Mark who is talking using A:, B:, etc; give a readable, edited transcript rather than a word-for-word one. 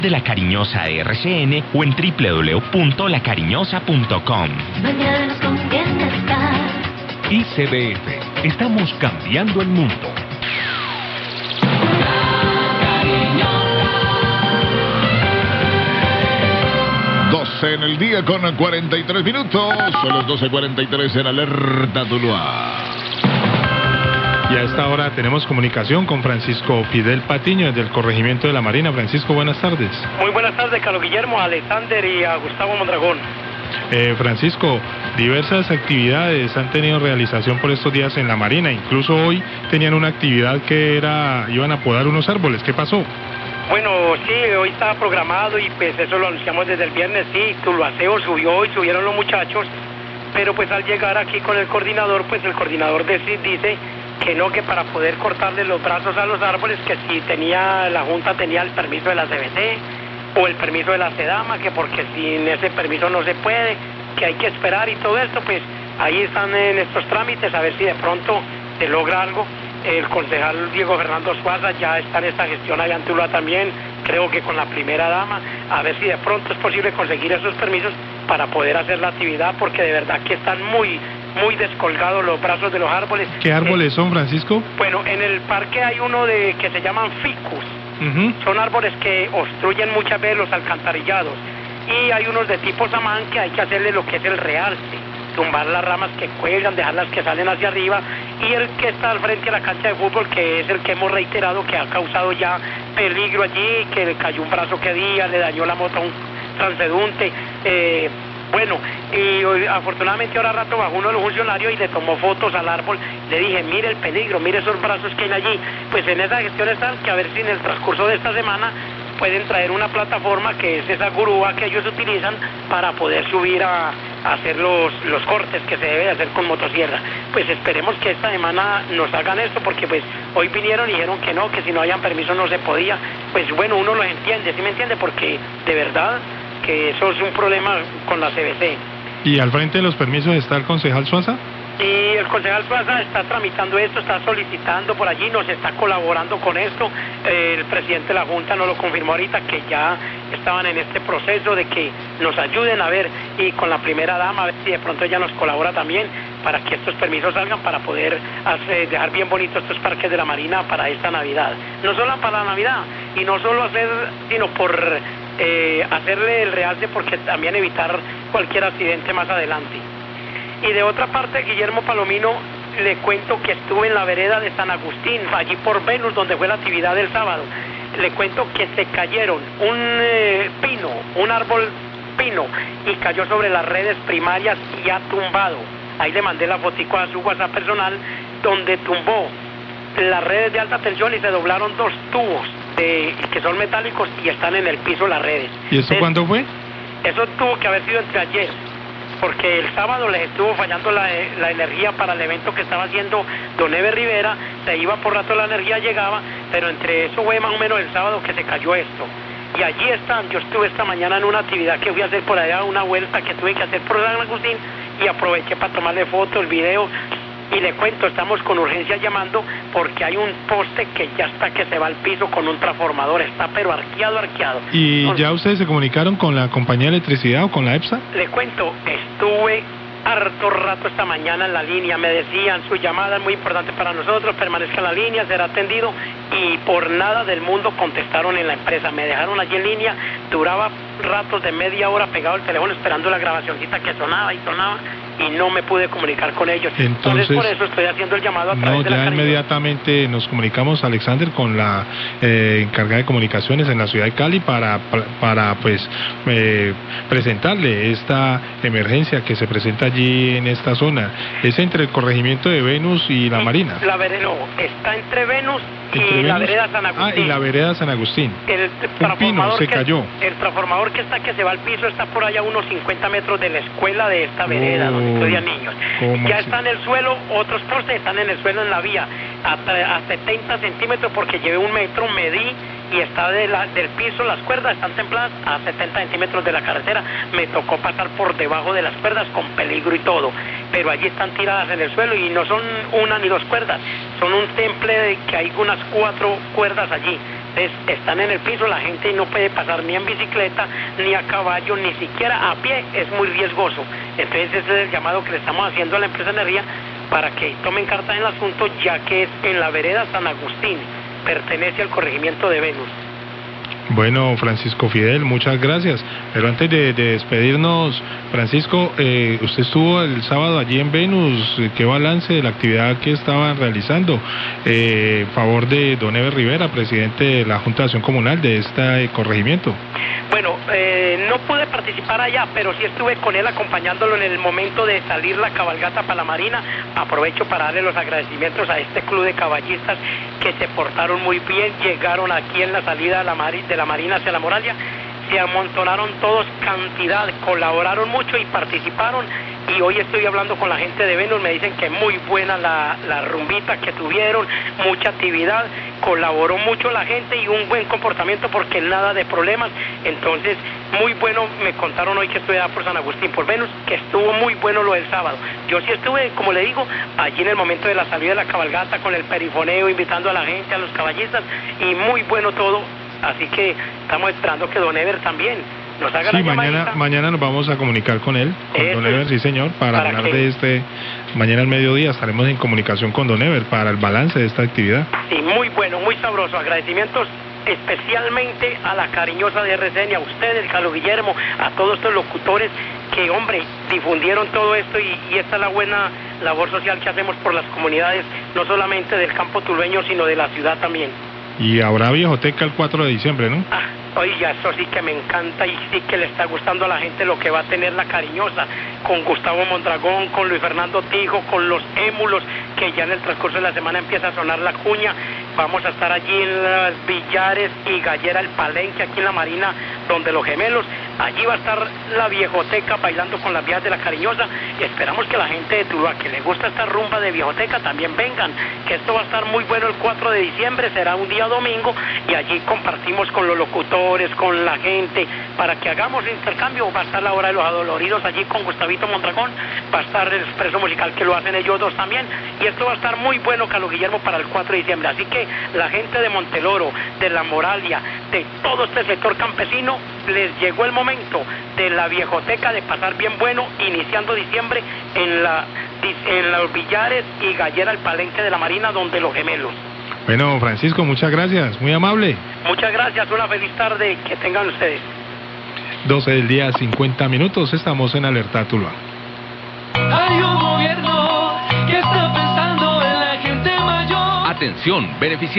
A: de La Cariñosa RCN o en www.lacariñosa.com.
B: Mañana nos conviene estar.
C: ICBF, estamos cambiando el mundo.
D: En el día con 43 minutos, son los 12:43 en Alerta Tuluá.
E: Y a esta hora tenemos comunicación con Francisco Fidel Patiño desde el Corregimiento de la Marina. Francisco, buenas tardes.
F: Muy buenas tardes, Carlos Guillermo, a Alexander y a Gustavo Mondragón.
E: Francisco, diversas actividades han tenido realización por estos días en la Marina. Incluso hoy tenían una actividad que iban a podar unos árboles. ¿Qué pasó?
F: Bueno, sí, hoy estaba programado y pues eso lo anunciamos desde el viernes, sí, Tuluaceo subió hoy, subieron los muchachos, pero pues al llegar aquí con el coordinador, pues el coordinador dice que no, que para poder cortarle los brazos a los árboles, que si la Junta tenía el permiso de la CBC o el permiso de la SEDAMA, que porque sin ese permiso no se puede, que hay que esperar y todo esto, pues ahí están en estos trámites, a ver si de pronto se logra algo. El concejal Diego Fernando Suaza ya está en esta gestión allá en Tuluá también, creo que con la primera dama, a ver si de pronto es posible conseguir esos permisos para poder hacer la actividad, porque de verdad que están muy descolgados los brazos de los árboles.
E: ¿Qué árboles son, Francisco?
F: Bueno, en el parque hay uno que se llaman ficus, son árboles que obstruyen muchas veces los alcantarillados, y hay unos de tipo samán que hay que hacerle lo que es el realce, tumbar las ramas que cuelgan, dejarlas que salen hacia arriba, y el que está al frente de la cancha de fútbol, que es el que hemos reiterado que ha causado ya peligro allí, que le cayó un brazo que día, le dañó la moto a un transeúnte, bueno, y afortunadamente ahora rato bajó uno de los funcionarios y le tomó fotos al árbol, le dije, mire el peligro, mire esos brazos que hay allí, pues en esa gestión están, que a ver si en el transcurso de esta semana pueden traer una plataforma que es esa grúa que ellos utilizan para poder subir a hacer los cortes que se debe hacer con motosierra. Pues esperemos que esta semana nos hagan esto, porque pues hoy vinieron y dijeron que no, que si no habían permiso no se podía. Pues bueno, uno los entiende, ¿sí me entiende? Porque de verdad que eso es un problema con la CBC.
E: ¿Y al frente de los permisos está el concejal Suaza?
F: Y el concejal Suaza está tramitando esto, está solicitando por allí, nos está colaborando con esto. El presidente de la Junta nos lo confirmó ahorita, que ya estaban en este proceso de que nos ayuden a ver, y con la primera dama, a ver si de pronto ella nos colabora también para que estos permisos salgan, para poder dejar bien bonitos estos parques de la Marina para esta Navidad. No solo para la Navidad, y no solo sino por hacerle el realce, porque también evitar cualquier accidente más adelante. Y de otra parte, Guillermo Palomino, le cuento que estuve en la vereda de San Agustín, allí por Venus, donde fue la actividad del sábado. Le cuento que se cayeron un árbol pino, y cayó sobre las redes primarias y ha tumbado. Ahí le mandé la fotico a su WhatsApp personal, donde tumbó las redes de alta tensión y se doblaron dos tubos que son metálicos y están en el piso las redes.
E: ¿Y eso cuándo fue?
F: Eso tuvo que haber sido entre ayer, porque el sábado les estuvo fallando la energía para el evento que estaba haciendo Don Eber Rivera, se iba por rato la energía, llegaba, pero entre eso fue más o menos el sábado que se cayó esto. Y allí están, yo estuve esta mañana en una actividad que fui a hacer por allá, una vuelta que tuve que hacer por San Agustín, y aproveché para tomarle foto, el video, y le cuento, estamos con urgencia llamando porque hay un poste que ya está, que se va al piso con un transformador, está pero arqueado.
E: ¿Y entonces, ya ustedes se comunicaron con la compañía de electricidad o con la EPSA?
F: Le cuento, estuve harto rato esta mañana en la línea, me decían, su llamada es muy importante para nosotros, permanezca en la línea, será atendido, y por nada del mundo contestaron en la empresa, me dejaron allí en línea, duraba ratos de media hora pegado al teléfono esperando la grabacioncita que sonaba, y no me pude comunicar con ellos. Entonces por eso estoy haciendo el llamado a través de la Cariñosa.
E: Inmediatamente nos comunicamos, Alexander, con la encargada de comunicaciones en la ciudad de Cali para pues presentarle esta emergencia que se presenta allí en esta zona. Es entre el corregimiento de Venus y la Marina.
F: Está entre Venus y la vereda San Agustín.
E: Y la vereda San Agustín. Un pino se cayó.
F: El transformador que se va al piso está por allá a unos 50 metros de la escuela de esta vereda, donde estudian niños. Ya está en el suelo, otros postes están en el suelo en la vía, a 70 centímetros, porque llevé 1 metro, medí, y está del piso, las cuerdas están templadas a 70 centímetros de la carretera. Me tocó pasar por debajo de las cuerdas con peligro y todo, pero allí están tiradas en el suelo, y no son 1 ni 2 cuerdas, son un temple que hay unas 4 cuerdas allí, Entonces están en el piso, la gente no puede pasar ni en bicicleta, ni a caballo, ni siquiera a pie, es muy riesgoso. Entonces ese es el llamado que le estamos haciendo a la empresa de energía para que tomen carta en el asunto, ya que es en la vereda San Agustín, pertenece al corregimiento de Venus.
E: Bueno, Francisco Fidel, muchas gracias. Pero antes de despedirnos, Francisco, usted estuvo el sábado allí en Venus. ¿Qué balance de la actividad que estaban realizando? Favor de don Ever Rivera, presidente de la Junta de Acción Comunal de este corregimiento.
F: Bueno, no pude participar allá, pero sí estuve con él acompañándolo en el momento de salir la cabalgata para la Marina. Aprovecho para darle los agradecimientos a este club de caballistas que se portaron muy bien, llegaron aquí en la salida de la Marina hacia la muralla, se amontonaron todos cantidad, colaboraron mucho y participaron. Y hoy estoy hablando con la gente de Venus, me dicen que muy buena la rumbita que tuvieron, mucha actividad, colaboró mucho la gente y un buen comportamiento porque nada de problemas. Entonces, muy bueno, me contaron hoy que estuve allá por San Agustín, por Venus, que estuvo muy bueno lo del sábado. Yo sí estuve, como le digo, allí en el momento de la salida de la cabalgata con el perifoneo, invitando a la gente, a los caballistas, y muy bueno todo. Así que estamos esperando que don Ever también nos haga la llamadita.
E: Mañana nos vamos a comunicar con él, con don Ever, sí señor, para hablar de mañana al mediodía estaremos en comunicación con don Ever para el balance de esta actividad.
F: Sí, muy bueno, muy sabroso. Agradecimientos especialmente a la cariñosa de RCN, a usted, el Carlos Guillermo, a todos estos locutores que, hombre, difundieron todo esto y esta es la buena labor social que hacemos por las comunidades, no solamente del campo tulueño, sino de la ciudad también.
E: Y habrá viejoteca el 4 de diciembre, ¿no?
F: Oiga, eso sí que me encanta y sí que le está gustando a la gente lo que va a tener la cariñosa, con Gustavo Mondragón, con Luis Fernando Tijo, con los émulos, que ya en el transcurso de la semana empieza a sonar la cuña. Vamos a estar allí en las Villares y Gallera, el Palenque, aquí en la Marina, donde los gemelos. Allí va a estar la viejoteca bailando con las viejas de la cariñosa. Y esperamos que la gente de Tuluá, que le gusta esta rumba de viejoteca, también vengan, que esto va a estar muy bueno el 4 de diciembre, será un día domingo, y allí compartimos con los locutores, con la gente, para que hagamos intercambio. Va a estar la hora de los adoloridos allí con Gustavito Mondragón, va a estar el expreso musical que lo hacen ellos dos también, y esto va a estar muy bueno, Carlos Guillermo, para el 4 de diciembre. Así que la gente de Monteloro, de La Moralia, de todo este sector campesino, les llegó el momento de la viejoteca, de pasar bien bueno, iniciando diciembre en los Villares y Gallera, el Palenque de la Marina, donde los gemelos.
E: Bueno, Francisco, muchas gracias, muy amable.
F: Muchas gracias, una feliz tarde que tengan ustedes.
E: 12 del día, 50 minutos, estamos en Alerta Tuluá.
G: Hay un gobierno que está pensando en la gente mayor.
C: Atención, beneficiarios.